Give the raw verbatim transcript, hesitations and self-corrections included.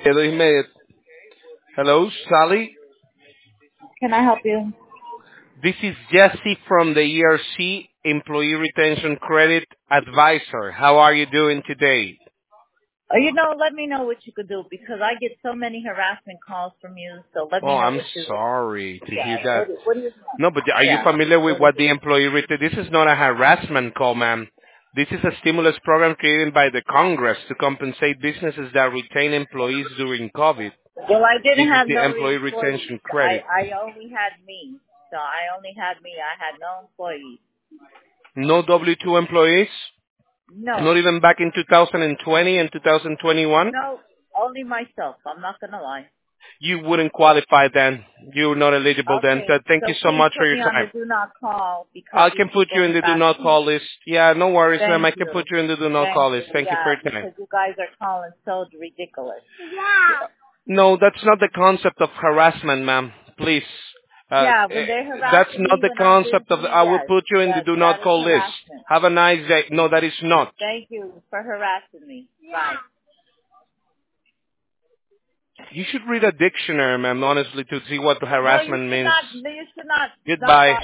Hello, Ahmed. Hello, Sally. Can I help you? This is Jesse from the E R C Employee Retention Credit Advisor. How are you doing today? Oh, you know, let me know what you could do because I get so many harassment calls from you. So let Oh, me know I'm what you. sorry to hear Yeah. that. What, do- what do you want? No, but are you Yeah. familiar with What is what the it? employee retain? This is not a harassment call, ma'am. This is a stimulus program created by the Congress to compensate businesses that retain employees during COVID. Well, I This didn't is have the no employee employees. retention I credit. I only had me. So I only had me. I had no employees. No W two employees? No. Not even back in two thousand twenty and two thousand twenty-one? No. Only myself. I'm not gonna lie. You wouldn't qualify then. You're not eligible then. Okay. So thank you So so please much for put your me on the time. do not call because I these can put people you in the do harass not me. call list. Yeah, no worries, ma'am. Thank I can you. put you in the do not Thank call list. you. Thank you for Yeah, your time. because you guys are calling so ridiculous. No, that's not the concept of harassment, ma'am. Please. Uh, Yeah, when eh, they're that's harassing not me the when I'm concept of, busy, I will yes, put you in the yes, do that not is call list. harassment. Have a nice day. No, that is not. Thank you for harassing me. Bye. You should read a dictionary, ma'am, honestly, to see what No, you harassment should means. not. You should not not Goodbye. bother.